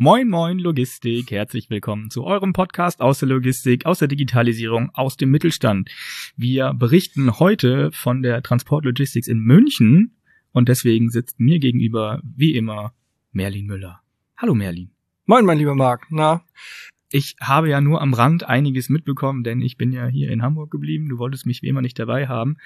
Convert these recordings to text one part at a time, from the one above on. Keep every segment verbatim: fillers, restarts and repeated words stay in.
Moin Moin Logistik, herzlich willkommen zu eurem Podcast aus der Logistik, aus der Digitalisierung, aus dem Mittelstand. Wir berichten heute von der Transport Logistics in München und deswegen sitzt mir gegenüber, wie immer, Merlin Müller. Hallo Merlin. Moin mein lieber Marc, na? Ich habe ja nur am Rand einiges mitbekommen, denn ich bin ja hier in Hamburg geblieben. Du wolltest mich wie immer nicht dabei haben.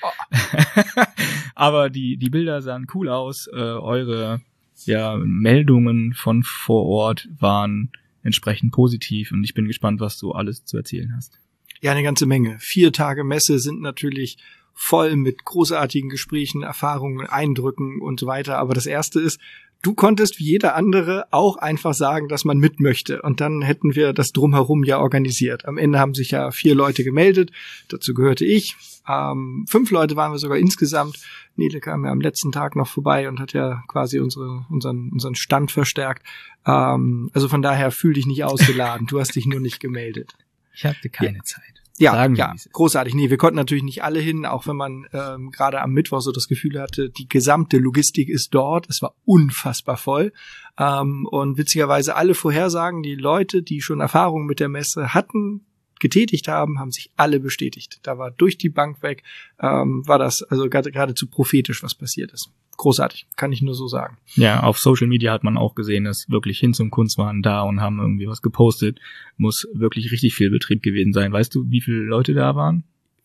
Oh. Aber die die Bilder sahen cool aus, äh, eure ja, Meldungen von vor Ort waren entsprechend positiv und ich bin gespannt, was du alles zu erzählen hast. Ja, eine ganze Menge. Vier Tage Messe sind natürlich voll mit großartigen Gesprächen, Erfahrungen, Eindrücken und so weiter. Aber das Erste ist, du konntest wie jeder andere auch einfach sagen, dass man mit möchte. Und dann hätten wir das drumherum ja organisiert. Am Ende haben sich ja vier Leute gemeldet. Dazu gehörte ich. Ähm, fünf Leute waren wir sogar insgesamt. Nele kam ja am letzten Tag noch vorbei und hat ja quasi unsere, unseren, unseren Stand verstärkt. Ähm, also von daher fühl dich nicht ausgeladen. Du hast dich nur nicht gemeldet. Ich hatte keine ja. Zeit. Ja, Sagen ja, großartig. Nee, wir konnten natürlich nicht alle hin, auch wenn man ähm, gerade am Mittwoch so das Gefühl hatte, die gesamte Logistik ist dort. Es war unfassbar voll. Ähm, und witzigerweise alle Vorhersagen, die Leute, die schon Erfahrung mit der Messe hatten, getätigt haben, haben sich alle bestätigt. Da war durch die Bank weg, ähm, war das also geradezu prophetisch, was passiert ist. Großartig, kann ich nur so sagen. Ja, auf Social Media hat man auch gesehen, dass wirklich Hinz und Kunz waren da und haben irgendwie was gepostet. Muss wirklich richtig viel Betrieb gewesen sein. Weißt du, wie viele Leute da waren?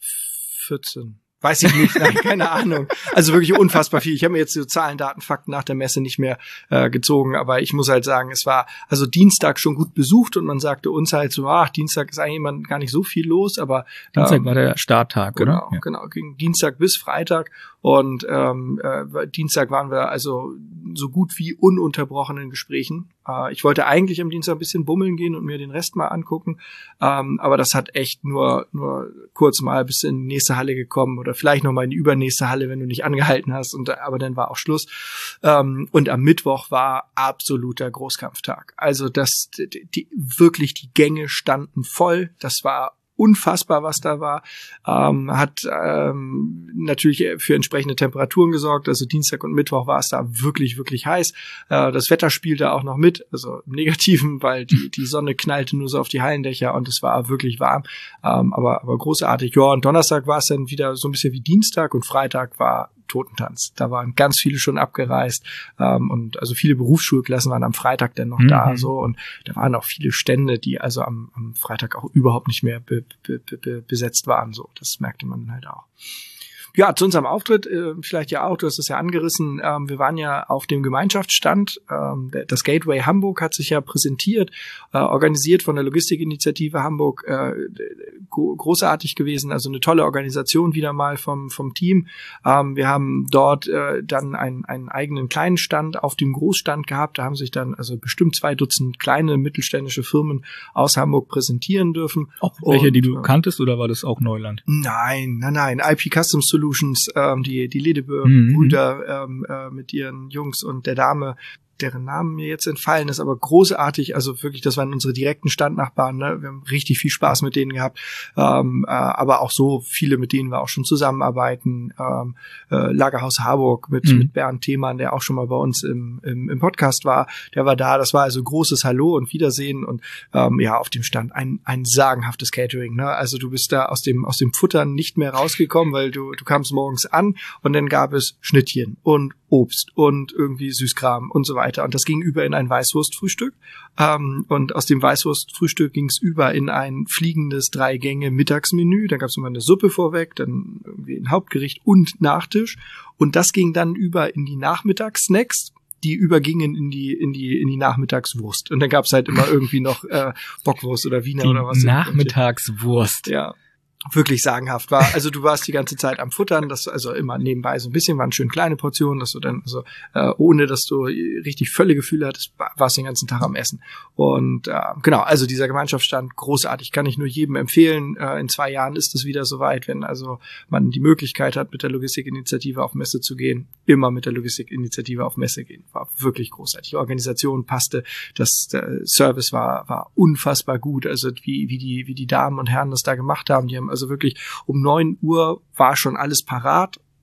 vierzehn. Weiß ich nicht, nein, keine Ahnung. Also wirklich unfassbar viel. Ich habe mir jetzt so Zahlen, Daten, Fakten nach der Messe nicht mehr äh, gezogen, aber ich muss halt sagen, es war also Dienstag schon gut besucht und man sagte uns halt so, ach, Dienstag ist eigentlich immer gar nicht so viel los, aber Dienstag ähm, war der Starttag, genau, oder? Ja. Genau, ging Dienstag bis Freitag und ähm, äh, Dienstag waren wir also so gut wie ununterbrochen in Gesprächen. Äh, ich wollte eigentlich am Dienstag ein bisschen bummeln gehen und mir den Rest mal angucken, ähm, aber das hat echt nur nur kurz mal bis in die nächste Halle gekommen oder vielleicht noch mal in die übernächste Halle, wenn du nicht angehalten hast. Und aber dann war auch Schluss. Ähm, und am Mittwoch war absoluter Großkampftag. Also das, die, die wirklich die Gänge standen voll. Das war unfassbar, was da war. Ähm, hat ähm, natürlich für entsprechende Temperaturen gesorgt. Also Dienstag und Mittwoch war es da wirklich, wirklich heiß. Äh, das Wetter spielte auch noch mit, also im Negativen, weil die, die Sonne knallte nur so auf die Hallendächer und es war wirklich warm. Ähm, aber, aber großartig. Ja, und Donnerstag war es dann wieder so ein bisschen wie Dienstag und Freitag war Totentanz. Da waren ganz viele schon abgereist ähm, und also viele Berufsschulklassen waren am Freitag dann noch mhm. da so und da waren auch viele Stände, die also am, am Freitag auch überhaupt nicht mehr be, be, be, besetzt waren. So, das merkte man halt auch. Ja, zu unserem Auftritt, äh, vielleicht ja auch, du hast es ja angerissen, ähm, wir waren ja auf dem Gemeinschaftsstand, ähm, das Gateway Hamburg hat sich ja präsentiert, äh, organisiert von der Logistikinitiative Hamburg, äh, go- großartig gewesen, also eine tolle Organisation wieder mal vom vom Team. Ähm, wir haben dort äh, dann einen, einen eigenen kleinen Stand auf dem Großstand gehabt, da haben sich dann also bestimmt zwei Dutzend kleine mittelständische Firmen aus Hamburg präsentieren dürfen. Auch welche, Und, die du äh, kanntest, oder war das auch Neuland? Nein, nein, nein, I P Custom Solutions, ähm, die die Ledebö-Brüder mhm. ähm, äh, mit ihren Jungs und der Dame, deren Namen mir jetzt entfallen ist, aber großartig, also wirklich, das waren unsere direkten Standnachbarn, ne? Wir haben richtig viel Spaß mit denen gehabt, ähm, äh, aber auch so viele, mit denen wir auch schon zusammenarbeiten, ähm, äh, Lagerhaus Harburg mit, mhm. mit Bernd Themann, der auch schon mal bei uns im, im, im Podcast war, der war da, das war also großes Hallo und Wiedersehen und ähm, ja, auf dem Stand ein ein sagenhaftes Catering, ne? Also du bist da aus dem aus dem Futtern nicht mehr rausgekommen, weil du du kamst morgens an und dann gab es Schnittchen und Obst und irgendwie Süßkram und so weiter. Und das ging über in ein Weißwurstfrühstück. Ähm, und aus dem Weißwurstfrühstück ging es über in ein fliegendes Drei-Gänge-Mittagsmenü. Dann gab es immer eine Suppe vorweg, dann irgendwie ein Hauptgericht und Nachtisch. Und das ging dann über in die Nachmittagssnacks, die übergingen in die in die in die Nachmittagswurst. Und dann gab es halt immer irgendwie noch äh, Bockwurst oder Wiener die oder was. Nachmittagswurst. Ja. Wirklich sagenhaft war. Also du warst die ganze Zeit am Futtern, das also immer nebenbei so ein bisschen, waren schön kleine Portionen, dass du dann also äh, ohne, dass du richtig völlige Gefühle hattest, warst den ganzen Tag am Essen. Und äh, genau, also dieser Gemeinschaftsstand großartig, kann ich nur jedem empfehlen. Äh, in zwei Jahren ist es wieder soweit, wenn also man die Möglichkeit hat, mit der Logistikinitiative auf Messe zu gehen, immer mit der Logistikinitiative auf Messe gehen. War wirklich großartig. Die Organisation passte, das der Service war war unfassbar gut. Also wie wie die wie die Damen und Herren das da gemacht haben, die haben also wirklich um neun Uhr war schon alles parat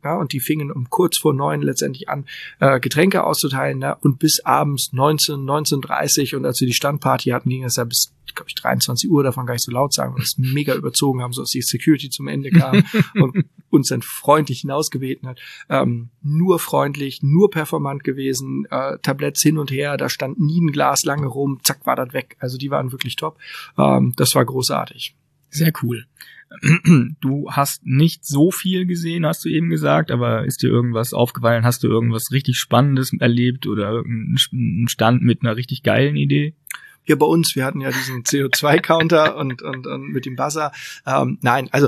Ja, und die fingen um kurz vor neun letztendlich an, äh, Getränke auszuteilen, ne? Und bis abends neunzehn, neunzehn Uhr dreißig, und als wir die Standparty hatten, ging es ja bis, glaube ich, dreiundzwanzig Uhr, davon gar nicht so laut sagen, weil wir es mega überzogen haben, so dass die Security zum Ende kam und uns dann freundlich hinausgebeten hat. Ähm, nur freundlich, nur performant gewesen, äh, Tabletts hin und her, da stand nie ein Glas lange rum, zack, war das weg. Also die waren wirklich top. Ähm, das war großartig. Sehr cool. Du hast nicht so viel gesehen, hast du eben gesagt, aber ist dir irgendwas aufgefallen? Hast du irgendwas richtig Spannendes erlebt oder irgendeinen Stand mit einer richtig geilen Idee? Hier bei uns, wir hatten ja diesen C O zwei Counter und, und, und mit dem Buzzer. Ähm, nein, also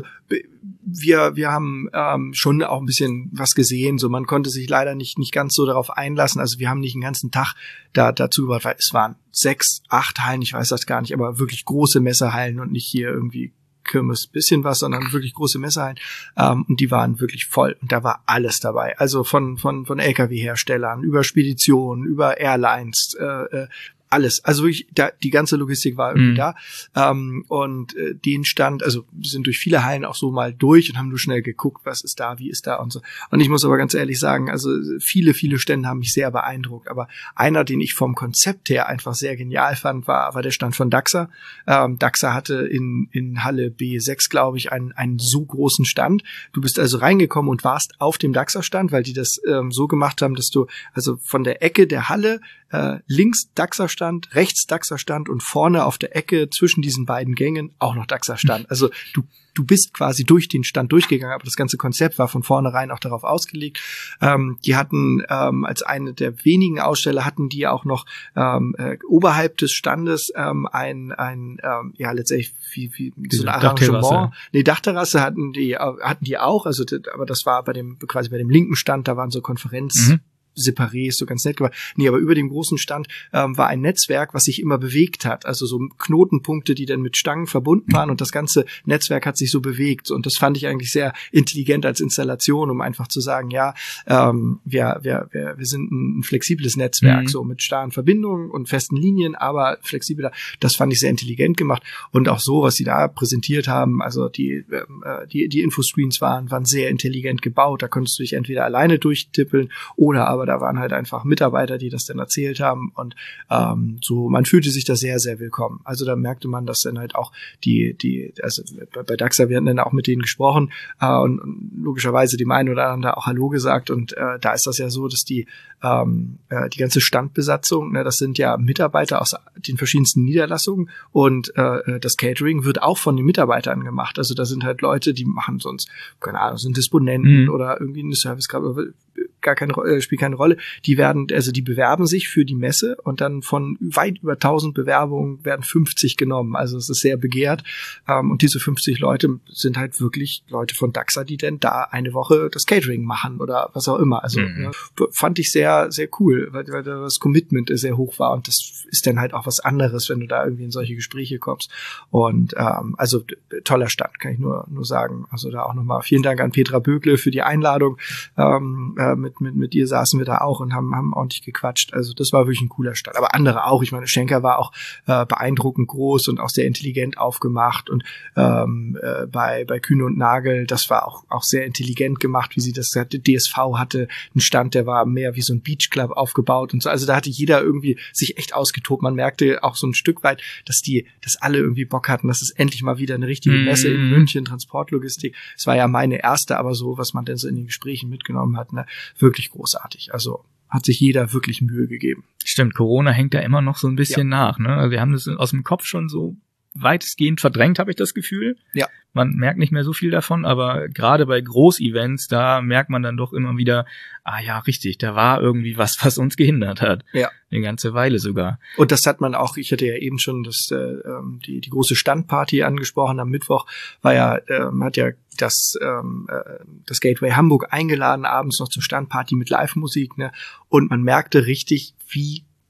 wir wir haben ähm, schon auch ein bisschen was gesehen. So, man konnte sich leider nicht nicht ganz so darauf einlassen. Also wir haben nicht den ganzen Tag da dazu gebracht, weil es waren sechs, acht Hallen, ich weiß das gar nicht, aber wirklich große Messehallen und nicht hier irgendwie Kirmes bisschen was, sondern wirklich große Messehallen, ähm, und die waren wirklich voll und da war alles dabei. Also von von von L K W-Herstellern über Speditionen, über Airlines, äh, alles. Also wirklich, da, die ganze Logistik war irgendwie mhm. da. Ähm, und äh, den Stand, also wir sind durch viele Hallen auch so mal durch und haben nur schnell geguckt, was ist da, wie ist da und so. Und ich muss aber ganz ehrlich sagen, also viele, viele Stände haben mich sehr beeindruckt. Aber einer, den ich vom Konzept her einfach sehr genial fand, war, war der Stand von DAXA. Ähm, DAXA hatte in, in Halle B sechs, glaube ich, einen, einen so großen Stand. Du bist also reingekommen und warst auf dem DAXA-Stand, weil die das ähm, so gemacht haben, dass du also von der Ecke der Halle äh, links DAXA-Stand, rechts DAXA-Stand und vorne auf der Ecke zwischen diesen beiden Gängen auch noch DAXA-Stand. Also du du bist quasi durch den Stand durchgegangen, aber das ganze Konzept war von vornherein auch darauf ausgelegt. Ähm, die hatten ähm, als eine der wenigen Aussteller hatten die auch noch ähm, äh, oberhalb des Standes ähm, ein ein ähm, ja letztendlich wie, wie so ein Arrangement. Nee, Dachterrasse hatten die hatten die auch, also aber das war bei dem quasi bei dem linken Stand, da waren so Konferenz mhm. Separé ist so ganz nett gemacht. Nee, aber über dem großen Stand ähm, war ein Netzwerk, was sich immer bewegt hat. Also so Knotenpunkte, die dann mit Stangen verbunden waren und das ganze Netzwerk hat sich so bewegt. Und das fand ich eigentlich sehr intelligent als Installation, um einfach zu sagen, ja, ähm, wir, wir, wir, wir sind ein flexibles Netzwerk, mhm. so mit starren Verbindungen und festen Linien, aber flexibler. Das fand ich sehr intelligent gemacht. Und auch so, was sie da präsentiert haben, also die, äh, die, die Infoscreens waren, waren sehr intelligent gebaut. Da konntest du dich entweder alleine durchtippeln oder aber da waren halt einfach Mitarbeiter, die das dann erzählt haben und ähm, so, man fühlte sich da sehr, sehr willkommen. Also da merkte man, dass dann halt auch die, die, also bei, bei DAXA, wir hatten dann auch mit denen gesprochen äh, und, und logischerweise dem einen oder anderen da auch Hallo gesagt und äh, da ist das ja so, dass die ähm, äh, die ganze Standbesatzung, ne, das sind ja Mitarbeiter aus den verschiedensten Niederlassungen und äh, das Catering wird auch von den Mitarbeitern gemacht. Also da sind halt Leute, die machen sonst, keine Ahnung, sind Disponenten mhm. oder irgendwie eine Servicekraft, gar keine Rolle, spielt keine Rolle. Die werden, also die bewerben sich für die Messe und dann von weit über tausend Bewerbungen werden fünfzig genommen. Also es ist sehr begehrt. Ähm, und diese fünfzig Leute sind halt wirklich Leute von DAXA, die denn da eine Woche das Catering machen oder was auch immer. Also mhm. ja, fand ich sehr, sehr cool, weil, weil das Commitment sehr hoch war und das ist dann halt auch was anderes, wenn du da irgendwie in solche Gespräche kommst. Und ähm, also toller Stand, kann ich nur nur sagen. Also da auch nochmal vielen Dank an Petra Bögle für die Einladung. Ähm, äh, mit mit mit ihr saßen wir da auch und haben haben ordentlich gequatscht. Also das war wirklich ein cooler Stand. Aber andere auch. Ich meine, Schenker war auch äh, beeindruckend groß und auch sehr intelligent aufgemacht und ähm, äh, bei bei Kühne und Nagel, das war auch auch sehr intelligent gemacht, wie sie das hatte. D S V hatte einen Stand, der war mehr wie so ein Beach Club aufgebaut und so. Also da hatte jeder irgendwie sich echt ausgetobt. Man merkte auch so ein Stück weit, dass die, dass alle irgendwie Bock hatten, dass es endlich mal wieder eine richtige Messe in München, Transportlogistik. Es war ja meine erste, aber so, was man denn so in den Gesprächen mitgenommen hat, ne, wirklich großartig. Also hat sich jeder wirklich Mühe gegeben. Stimmt, Corona hängt da immer noch so ein bisschen ja. nach, ne? Also wir haben das aus dem Kopf schon so weitestgehend verdrängt, habe ich das Gefühl. Ja. Man merkt nicht mehr so viel davon, aber gerade bei Großevents, da merkt man dann doch immer wieder, ah ja, richtig, da war irgendwie was, was uns gehindert hat. Ja. Eine ganze Weile sogar. Und das hat man auch, ich hatte ja eben schon das äh, die die große Standparty angesprochen am Mittwoch, war ja, äh, hat ja das ähm, äh, das Gateway Hamburg eingeladen, abends noch zur Standparty mit Live-Musik, ne? Und man merkte richtig, wie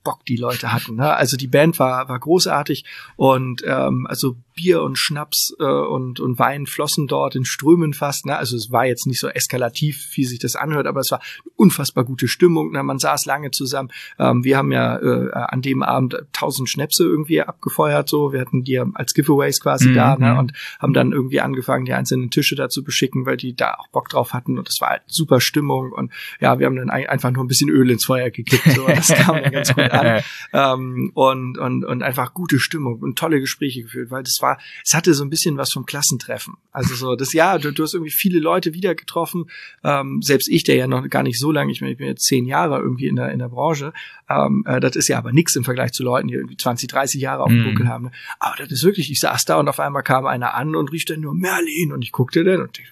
Bock die Leute hatten. Ne? Also die Band war war großartig und ähm, also Bier und Schnaps äh, und und Wein flossen dort in Strömen fast. Ne? Also es war jetzt nicht so eskalativ, wie sich das anhört, aber es war unfassbar gute Stimmung. Ne? Man saß lange zusammen. Ähm, wir haben ja äh, an dem Abend tausend Schnäpse irgendwie abgefeuert. So, wir hatten die als Giveaways quasi mhm. da, ne? Und haben dann irgendwie angefangen, die einzelnen Tische da zu beschicken, weil die da auch Bock drauf hatten. Und das war halt super Stimmung. Und ja, wir haben dann ein, einfach nur ein bisschen Öl ins Feuer gekippt. So, das kam dann ganz gut an. Ähm, und und und einfach gute Stimmung und tolle Gespräche geführt, weil das war, es hatte so ein bisschen was vom Klassentreffen. Also so das Jahr, du, du hast irgendwie viele Leute wieder getroffen. Ähm, selbst ich, der ja noch gar nicht so lange, ich, meine, ich bin jetzt zehn Jahre irgendwie in der in der Branche. Ähm, äh, das ist ja aber nichts im Vergleich zu Leuten, die irgendwie zwanzig, dreißig Jahre auf dem Buckel mm. haben. Ne? Aber das ist wirklich, ich saß da und auf einmal kam einer an und rief dann nur Merlin und ich guckte dann und ich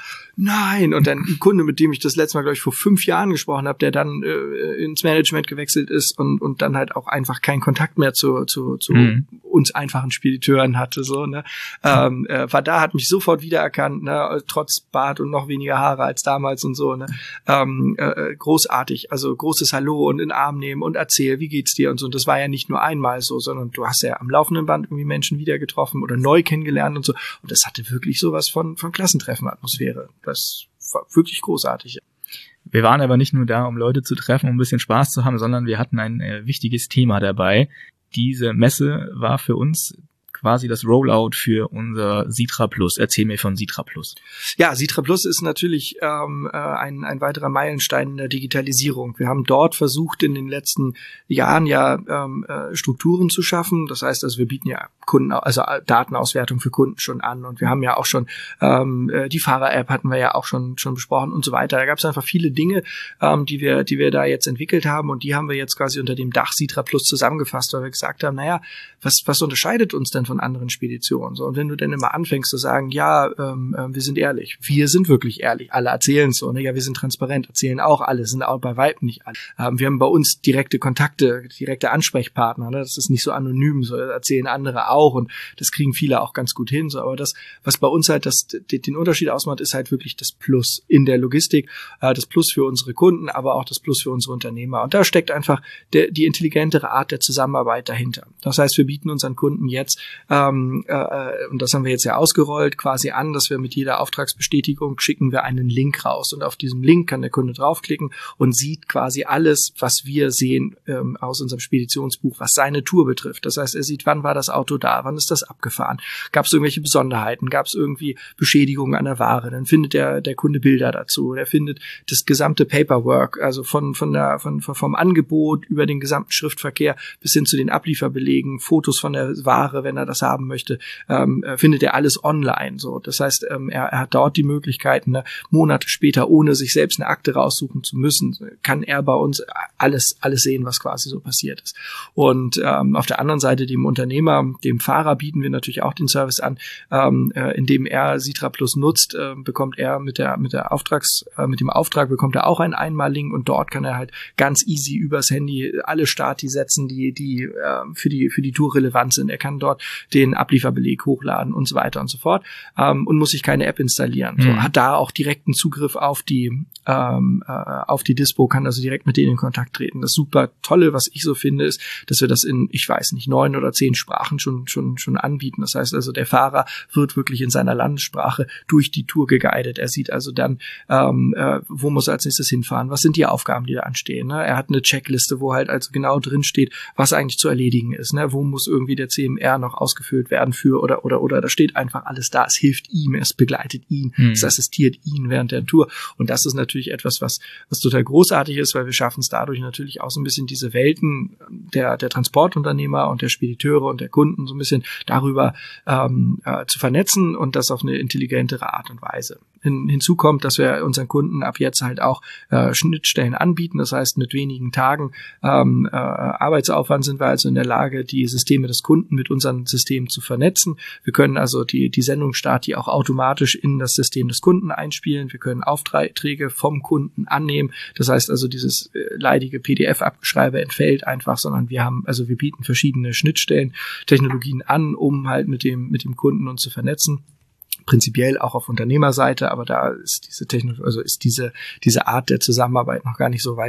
nein, und dann ein Kunde, mit dem ich das letzte Mal, glaube ich, vor fünf Jahren gesprochen habe, der dann äh, ins Management gewechselt ist und und dann halt auch einfach keinen Kontakt mehr zu zu, zu mm. uns einfachen Spediteuren hatte, so, ne, ähm, äh, war da, hat mich sofort wiedererkannt, ne, trotz Bart und noch weniger Haare als damals und so, ne, ähm, äh, großartig, also großes Hallo und in den Arm nehmen und erzähl, wie geht's dir und so, und das war ja nicht nur einmal so, sondern du hast ja am laufenden Band irgendwie Menschen wieder getroffen oder neu kennengelernt und so, und das hatte wirklich sowas von von Klassentreffen Atmosphäre. Das war wirklich großartig. Wir waren aber nicht nur da, um Leute zu treffen, um ein bisschen Spaß zu haben, sondern wir hatten ein äh, wichtiges Thema dabei. Diese Messe war für uns quasi das Rollout für unser Sitra Plus. Erzähl mir von Sitra Plus. Ja, Sitra Plus ist natürlich ähm, ein, ein weiterer Meilenstein in der Digitalisierung. Wir haben dort versucht, in den letzten Jahren ja ähm, Strukturen zu schaffen. Das heißt, also wir bieten ja Kunden, also Datenauswertung für Kunden schon an, und wir haben ja auch schon ähm, die Fahrer-App hatten wir ja auch schon schon besprochen und so weiter. Da gab es einfach viele Dinge, ähm, die wir die wir da jetzt entwickelt haben, und die haben wir jetzt quasi unter dem Dach Sitra Plus zusammengefasst, weil wir gesagt haben, naja, was was unterscheidet uns denn von anderen Speditionen? So, und wenn du dann immer anfängst zu sagen, ja, ähm, äh, wir sind ehrlich, wir sind wirklich ehrlich, alle erzählen es so, ne? Ja, wir sind transparent, erzählen auch alle, sind auch bei weitem nicht alle. Ähm, wir haben bei uns direkte Kontakte, direkte Ansprechpartner, ne? Das ist nicht so anonym, so erzählen andere auch, und das kriegen viele auch ganz gut hin. So, aber das, was bei uns halt das, den Unterschied ausmacht, ist halt wirklich das Plus in der Logistik, äh, das Plus für unsere Kunden, aber auch das Plus für unsere Unternehmer. Und da steckt einfach der, die intelligentere Art der Zusammenarbeit dahinter. Das heißt, wir bieten unseren Kunden jetzt Ähm, äh, und das haben wir jetzt ja ausgerollt, quasi an, dass wir mit jeder Auftragsbestätigung schicken wir einen Link raus, und auf diesem Link kann der Kunde draufklicken und sieht quasi alles, was wir sehen ähm, aus unserem Speditionsbuch, was seine Tour betrifft. Das heißt, er sieht, wann war das Auto da, wann ist das abgefahren, gab es irgendwelche Besonderheiten, gab es irgendwie Beschädigungen an der Ware, dann findet der der Kunde Bilder dazu, der findet das gesamte Paperwork, also von von der von vom Angebot über den gesamten Schriftverkehr bis hin zu den Ablieferbelegen, Fotos von der Ware, wenn er das haben möchte, ähm, findet er alles online. So, das heißt, ähm, er, er hat dort die Möglichkeiten, ne, Monate später, ohne sich selbst eine Akte raussuchen zu müssen, kann er bei uns alles alles sehen, was quasi so passiert ist. Und ähm, auf der anderen Seite dem Unternehmer, dem Fahrer bieten wir natürlich auch den Service an, ähm, äh, indem er Sitra Plus nutzt, äh, bekommt er mit der mit der Auftrags äh, mit dem Auftrag bekommt er auch einen Einmal-Link, und dort kann er halt ganz easy übers Handy alle Stati setzen, die die äh, für die für die Tour relevant sind. Er kann dort den Ablieferbeleg hochladen und so weiter und so fort, ähm, und muss sich keine App installieren. Mhm. So, hat da auch direkten Zugriff auf die ähm, äh, auf die Dispo, kann also direkt mit denen in Kontakt treten. Das super Tolle, was ich so finde, ist, dass wir das in, ich weiß nicht, neun oder zehn Sprachen schon schon schon anbieten. Das heißt also, der Fahrer wird wirklich in seiner Landessprache durch die Tour geguidet. Er sieht also dann, ähm, äh, wo muss er als nächstes hinfahren, was sind die Aufgaben, die da anstehen. Ne? Er hat eine Checkliste, wo halt also genau drin steht, was eigentlich zu erledigen ist. Ne? Wo muss irgendwie der C M R noch ausgefüllt werden für oder oder oder da steht einfach alles da. Es hilft ihm, es begleitet ihn, hm. es assistiert ihn während der Tour, und das ist natürlich etwas, was was total großartig ist, weil wir schaffen es dadurch natürlich auch so ein bisschen diese Welten der der Transportunternehmer und der Spediteure und der Kunden so ein bisschen darüber ähm, äh, zu vernetzen, und das auf eine intelligentere Art und Weise. Hin, hinzu kommt, dass wir unseren Kunden ab jetzt halt auch äh, Schnittstellen anbieten. Das heißt, mit wenigen Tagen ähm, äh, Arbeitsaufwand sind wir also in der Lage, die Systeme des Kunden mit unseren Systemen zu vernetzen. Wir können also die die Sendungsstati auch automatisch in das System des Kunden einspielen. Wir können Aufträge vom Kunden annehmen. Das heißt also, dieses äh, leidige P D F-Abgeschreibe entfällt einfach, sondern wir haben, also wir bieten verschiedene Schnittstellen, Technologien an, um halt mit dem mit dem Kunden uns zu vernetzen. Prinzipiell auch auf Unternehmerseite, aber da ist diese Technologie, also ist diese diese Art der Zusammenarbeit noch gar nicht so weit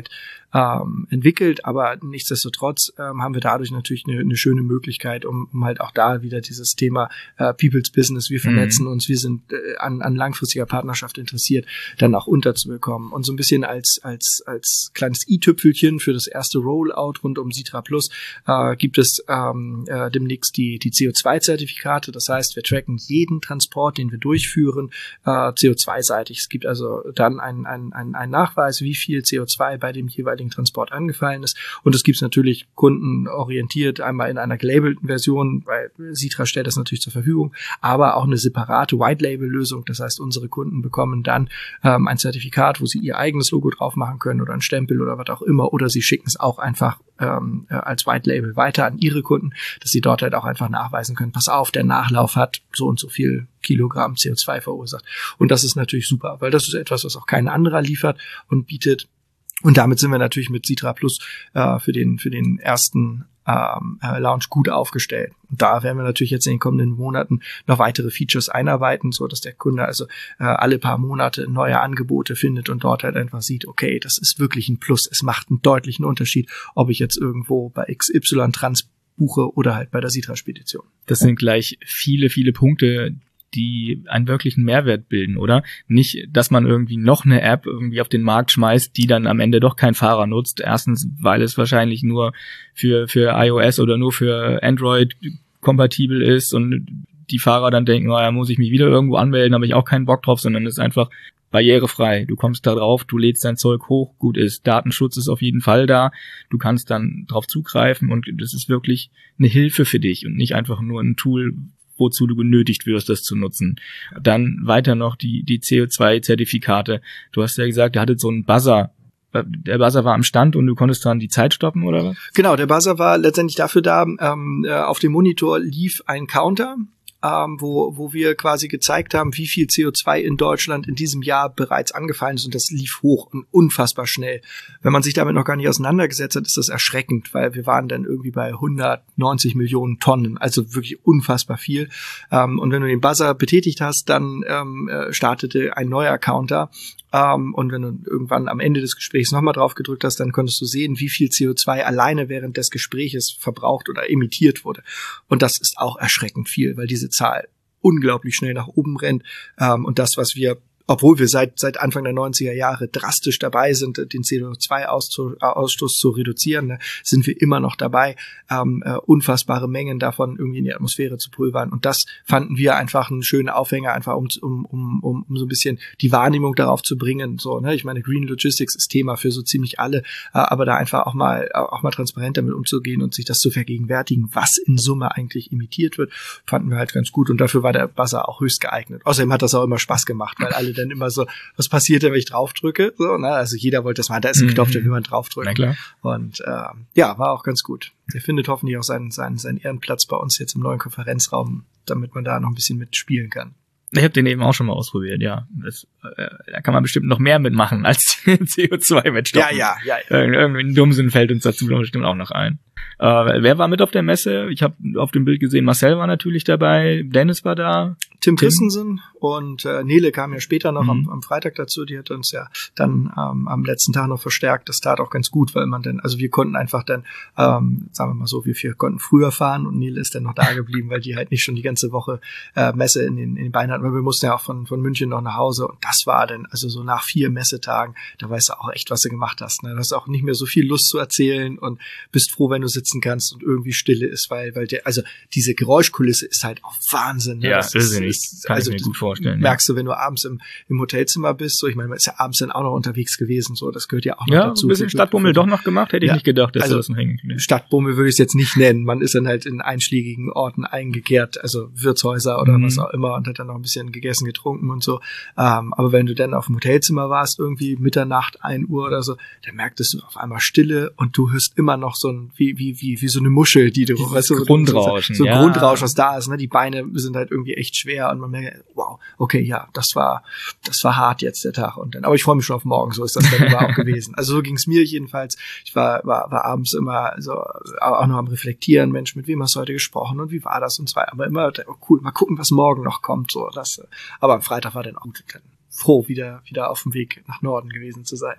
ähm, entwickelt, aber nichtsdestotrotz ähm, haben wir dadurch natürlich eine, eine schöne Möglichkeit, um, um halt auch da wieder dieses Thema äh, People's Business, wir vernetzen mhm. uns, wir sind äh, an, an langfristiger Partnerschaft interessiert, dann auch unterzubekommen. Und so ein bisschen als als als kleines i-Tüpfelchen für das erste Rollout rund um Sitra Plus äh, gibt es ähm, äh, demnächst die die C O zwei Zertifikate. Das heißt, wir tracken jeden Transport, den wir durchführen, äh, C O zwei seitig. Es gibt also dann einen ein, ein, ein Nachweis, wie viel C O zwei bei dem jeweiligen Transport angefallen ist. Und es gibt natürlich kundenorientiert, einmal in einer gelabelten Version, weil Sitra stellt das natürlich zur Verfügung, aber auch eine separate White-Label-Lösung. Das heißt, unsere Kunden bekommen dann ähm, ein Zertifikat, wo sie ihr eigenes Logo drauf machen können oder ein Stempel oder was auch immer, oder sie schicken es auch einfach ähm, äh, als White-Label weiter an ihre Kunden, dass sie dort halt auch einfach nachweisen können, pass auf, der Nachlauf hat so und so viel Kilogramm C O zwei verursacht. Und das ist natürlich super, weil das ist etwas, was auch kein anderer liefert und bietet. Und damit sind wir natürlich mit Sitra Plus äh, für den für den ersten ähm, äh, Launch gut aufgestellt. Und da werden wir natürlich jetzt in den kommenden Monaten noch weitere Features einarbeiten, so dass der Kunde also äh, alle paar Monate neue Angebote findet und dort halt einfach sieht, okay, das ist wirklich ein Plus. Es macht einen deutlichen Unterschied, ob ich jetzt irgendwo bei X Y Trans buche oder halt bei der Sitra-Spedition. Das sind gleich viele, viele Punkte, die einen wirklichen Mehrwert bilden, oder? Nicht, dass man irgendwie noch eine App irgendwie auf den Markt schmeißt, die dann am Ende doch kein Fahrer nutzt. Erstens, weil es wahrscheinlich nur für für iOS oder nur für Android kompatibel ist und die Fahrer dann denken, naja, muss ich mich wieder irgendwo anmelden, habe ich auch keinen Bock drauf, sondern es ist einfach barrierefrei. Du kommst da drauf, du lädst dein Zeug hoch, gut ist. Datenschutz ist auf jeden Fall da. Du kannst dann drauf zugreifen und das ist wirklich eine Hilfe für dich und nicht einfach nur ein Tool, wozu du genötigt wirst, das zu nutzen. Dann weiter noch die die C O zwei Zertifikate. Du hast ja gesagt, ihr hattet so einen Buzzer. Der Buzzer war am Stand und du konntest dann die Zeit stoppen, oder was? Genau, der Buzzer war letztendlich dafür da, ähm, auf dem Monitor lief ein Counter, ähm, wo wo wir quasi gezeigt haben, wie viel C O zwei in Deutschland in diesem Jahr bereits angefallen ist, und das lief hoch und unfassbar schnell. Wenn man sich damit noch gar nicht auseinandergesetzt hat, ist das erschreckend, weil wir waren dann irgendwie bei hundertneunzig Millionen Tonnen, also wirklich unfassbar viel. Ähm, und wenn du den Buzzer betätigt hast, dann ähm, startete ein neuer Counter. Um, und wenn du irgendwann am Ende des Gesprächs nochmal drauf gedrückt hast, dann konntest du sehen, wie viel C O zwei alleine während des Gespräches verbraucht oder emittiert wurde. Und das ist auch erschreckend viel, weil diese Zahl unglaublich schnell nach oben rennt. Um, und das, was wir, obwohl wir seit seit Anfang der neunziger Jahre drastisch dabei sind, den C O zwei Ausstoß zu reduzieren, ne, sind wir immer noch dabei, ähm, äh, unfassbare Mengen davon irgendwie in die Atmosphäre zu pulvern. Und das fanden wir einfach einen schönen Aufhänger, einfach um um um um, um so ein bisschen die Wahrnehmung darauf zu bringen. So, ne, ich meine, Green Logistics ist Thema für so ziemlich alle, äh, aber da einfach auch mal auch mal transparent damit umzugehen und sich das zu vergegenwärtigen, was in Summe eigentlich emittiert wird, fanden wir halt ganz gut. Und dafür war der Buzzer auch höchst geeignet. Außerdem hat das auch immer Spaß gemacht, weil alle dann immer so, was passiert denn, wenn ich draufdrücke? So, ne? Also jeder wollte das mal, da ist ein Knopf, da will man draufdrücken. Na klar. Und äh, ja, war auch ganz gut. Der findet hoffentlich auch seinen, seinen, seinen Ehrenplatz bei uns jetzt im neuen Konferenzraum, damit man da noch ein bisschen mitspielen kann. Ich habe den eben auch schon mal ausprobiert, ja. Das, äh, da kann man bestimmt noch mehr mitmachen als C O zwei mitstoppen. Ja, ja, ja. ja. Irgendwie ein Dummsinn fällt uns dazu bestimmt auch noch ein. Äh, wer war mit auf der Messe? Ich habe auf dem Bild gesehen, Marcel war natürlich dabei, Dennis war da. Tim Christensen und äh, Nele kam ja später noch mhm. am, am Freitag dazu, die hat uns ja dann ähm, am letzten Tag noch verstärkt. Das tat auch ganz gut, weil man dann, also wir konnten einfach dann, ähm, sagen wir mal so, wir vier konnten früher fahren und Nele ist dann noch da geblieben, weil die halt nicht schon die ganze Woche äh, Messe in den, in den Beinen hatten, weil wir mussten ja auch von, von München noch nach Hause und das war dann, also so nach vier Messetagen, da weißt du auch echt, was du gemacht hast. Ne? Du hast auch nicht mehr so viel Lust zu erzählen und bist froh, wenn du sitzen kannst und irgendwie Stille ist, weil, weil der, also diese Geräuschkulisse ist halt auch Wahnsinn. Ne? Ja, das ist, ist Kann also ich mir gut vorstellen. Merkst ja. du, wenn du abends im, im Hotelzimmer bist, so, ich meine, man ist ja abends dann auch noch unterwegs gewesen, so, das gehört ja auch noch ja, dazu. Ja, ein bisschen Stadtbummel doch noch gemacht, hätte ich ja. nicht gedacht, dass also, du das noch hängen. Stadtbummel würde ich es jetzt nicht nennen, man ist dann halt in einschlägigen Orten eingekehrt, also Wirtshäuser oder mhm. was auch immer und hat dann noch ein bisschen gegessen, getrunken und so, ähm, aber wenn du dann auf dem Hotelzimmer warst, irgendwie Mitternacht, ein Uhr oder so, dann merktest du auf einmal Stille und du hörst immer noch so ein, wie, wie, wie, wie so eine Muschel, die du, weißt du, Grundrauschen, so, so ja. Grundrausch, was da ist, ne, die Beine sind halt irgendwie echt schwer und man merkt, wow, okay, ja, das war, das war hart jetzt der Tag und dann, aber ich freue mich schon auf morgen, so ist das dann immer auch gewesen. Also so ging es mir jedenfalls. Ich war, war, war abends immer so auch noch am Reflektieren, Mensch, mit wem hast du heute gesprochen und wie war das und zwar, aber immer oh, cool, mal gucken, was morgen noch kommt, so das. Aber am Freitag war dann auch gut, dann froh, wieder wieder auf dem Weg nach Norden gewesen zu sein.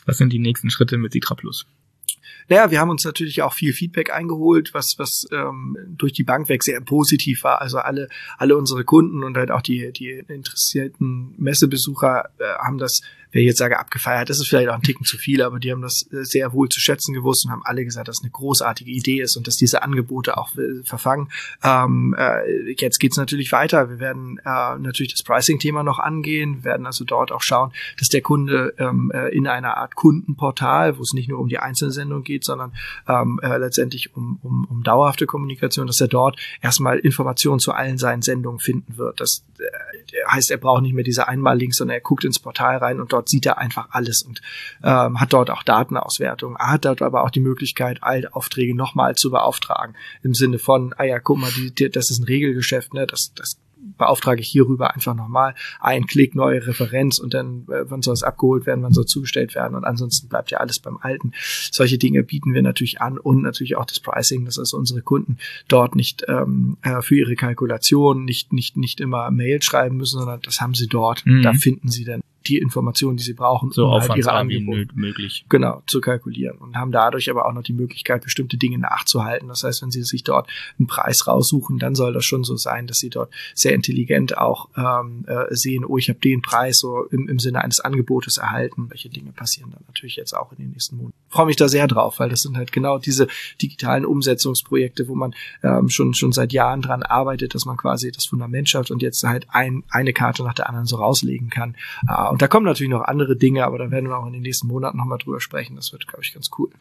Was sind die nächsten Schritte mit Citra Plus? Naja, wir haben uns natürlich auch viel Feedback eingeholt, was was ähm, durch die Bank weg sehr positiv war. Also alle alle unsere Kunden und halt auch die die interessierten Messebesucher äh, haben das, wer jetzt sage abgefeiert, das ist vielleicht auch ein Ticken zu viel, aber die haben das sehr wohl zu schätzen gewusst und haben alle gesagt, dass es eine großartige Idee ist und dass diese Angebote auch äh, verfangen. Ähm, äh, jetzt geht's natürlich weiter. Wir werden äh, natürlich das Pricing-Thema noch angehen. Wir werden also dort auch schauen, dass der Kunde ähm, äh, in einer Art Kundenportal, wo es nicht nur um die einzelne Sendung geht, sondern ähm, äh, letztendlich um, um, um dauerhafte Kommunikation, dass er dort erstmal Informationen zu allen seinen Sendungen finden wird. Das äh, heißt, er braucht nicht mehr diese Einmal-Links, sondern er guckt ins Portal rein und dort sieht er einfach alles und ähm, hat dort auch Datenauswertung. Er hat dort aber auch die Möglichkeit, alte Aufträge nochmal zu beauftragen. Im Sinne von, ah ja, guck mal, die, die, das ist ein Regelgeschäft, ne? Das, das beauftrage ich hierüber einfach nochmal. Ein Klick, neue Referenz und dann, äh, wann soll es abgeholt werden, wann soll es zugestellt werden und ansonsten bleibt ja alles beim Alten. Solche Dinge bieten wir natürlich an und natürlich auch das Pricing, dass also unsere Kunden dort nicht ähm, äh, für ihre Kalkulation nicht nicht nicht immer Mail schreiben müssen, sondern das haben sie dort. Mhm. Da finden sie dann die Informationen, die sie brauchen, so um halt ihre Angebote möglich. Genau, zu kalkulieren und haben dadurch aber auch noch die Möglichkeit, bestimmte Dinge nachzuhalten. Das heißt, wenn sie sich dort einen Preis raussuchen, dann soll das schon so sein, dass sie dort sehr intelligent auch ähm, äh, sehen, oh, ich habe den Preis so im, im Sinne eines Angebotes erhalten. Welche Dinge passieren dann natürlich jetzt auch in den nächsten Monaten. Ich freue mich da sehr drauf, weil das sind halt genau diese digitalen Umsetzungsprojekte, wo man ähm, schon schon seit Jahren dran arbeitet, dass man quasi das Fundament schafft und jetzt halt ein, eine Karte nach der anderen so rauslegen kann. Äh, und da kommen natürlich noch andere Dinge, aber da werden wir auch in den nächsten Monaten nochmal drüber sprechen. Das wird, glaube ich, ganz cool.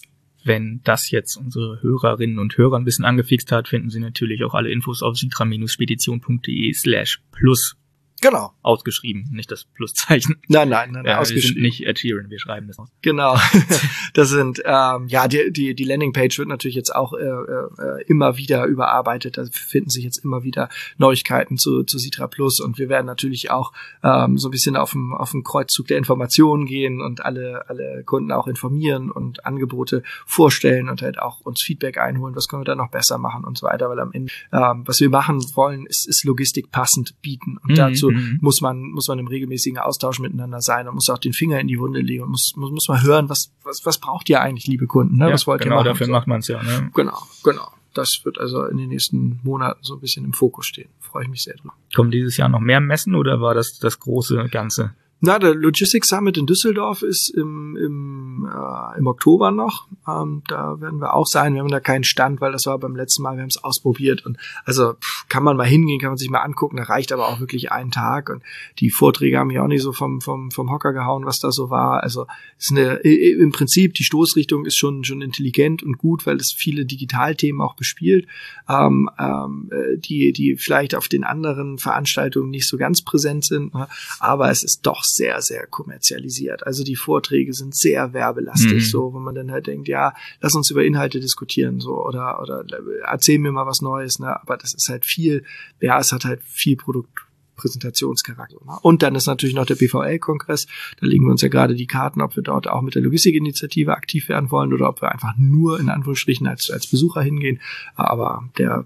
Wenn das jetzt unsere Hörerinnen und Hörer ein bisschen angefixt hat, finden Sie natürlich auch alle Infos auf citra-spedition.de slash plus. Genau. Ausgeschrieben, nicht das Pluszeichen. Nein, nein, nein. Ja, ausgeschrieben. Wir sind nicht Ed Sheeran, wir schreiben das aus. Genau. Das sind, ähm, ja, die, die, die Landingpage wird natürlich jetzt auch äh, äh, immer wieder überarbeitet. Da finden sich jetzt immer wieder Neuigkeiten zu, zu Citra Plus und wir werden natürlich auch ähm, so ein bisschen auf dem, auf dem Kreuzzug der Informationen gehen und alle, alle Kunden auch informieren und Angebote vorstellen und halt auch uns Feedback einholen. Was können wir da noch besser machen und so weiter, weil am Ende, ähm, was wir machen wollen, ist, ist Logistik passend bieten und mhm. dazu muss man muss man im regelmäßigen Austausch miteinander sein und muss auch den Finger in die Wunde legen und muss muss, muss mal hören, was was was braucht ihr eigentlich, liebe Kunden, ne? Ja, was wollt genau, ihr machen? Dafür so. Macht man es ja, ne? Genau, genau. Das wird also in den nächsten Monaten so ein bisschen im Fokus stehen. Freue ich mich sehr drüber. Kommen dieses Jahr noch mehr Messen oder war das das große Ganze? Na, der Logistics Summit in Düsseldorf ist im, im, äh, im Oktober noch. Ähm, da werden wir auch sein. Wir haben da keinen Stand, weil das war beim letzten Mal, wir haben es ausprobiert. Und also pff, kann man mal hingehen, kann man sich mal angucken. Da reicht aber auch wirklich ein Tag. Und die Vorträge haben mich auch nicht so vom, vom, vom Hocker gehauen, was da so war. Also ist eine, im Prinzip, die Stoßrichtung ist schon, schon intelligent und gut, weil es viele Digitalthemen auch bespielt, ähm, ähm, die, die vielleicht auf den anderen Veranstaltungen nicht so ganz präsent sind. Ne? Aber es ist doch sehr, sehr kommerzialisiert. Also die Vorträge sind sehr werbelastig, mhm. so, wo man dann halt denkt, ja, lass uns über Inhalte diskutieren, so, oder, oder erzähl mir mal was Neues, ne, aber das ist halt viel, ja, es hat halt viel Produktpräsentationscharakter. Ne? Und dann ist natürlich noch der B V L-Kongress, da legen wir uns ja gerade die Karten, ob wir dort auch mit der Logistikinitiative aktiv werden wollen oder ob wir einfach nur in Anführungsstrichen als, als Besucher hingehen, aber der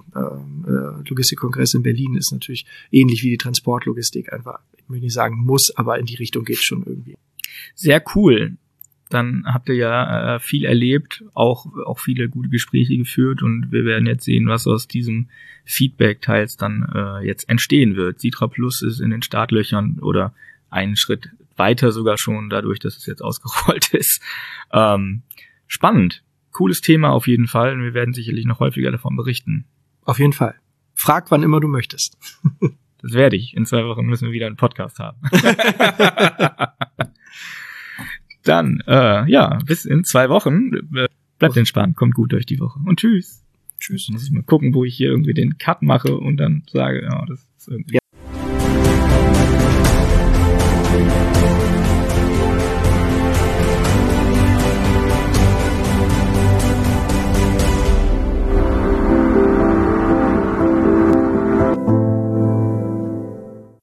äh, Logistikkongress in Berlin ist natürlich ähnlich wie die Transportlogistik einfach, ich will nicht sagen muss, aber in die Richtung geht es schon irgendwie. Sehr cool. Dann habt ihr ja äh, viel erlebt, auch auch viele gute Gespräche geführt und wir werden jetzt sehen, was aus diesem Feedback teils dann äh, jetzt entstehen wird. Citra Plus ist in den Startlöchern oder einen Schritt weiter sogar schon, dadurch, dass es jetzt ausgerollt ist. Ähm, spannend. Cooles Thema auf jeden Fall und wir werden sicherlich noch häufiger davon berichten. Auf jeden Fall. Frag, wann immer du möchtest. Das werde ich. In zwei Wochen müssen wir wieder einen Podcast haben. Dann, äh, ja, bis in zwei Wochen. Bleibt entspannt, kommt gut durch die Woche. Und tschüss. Tschüss. Muss ich mal gucken, wo ich hier irgendwie den Cut mache und dann sage, ja, das ist irgendwie...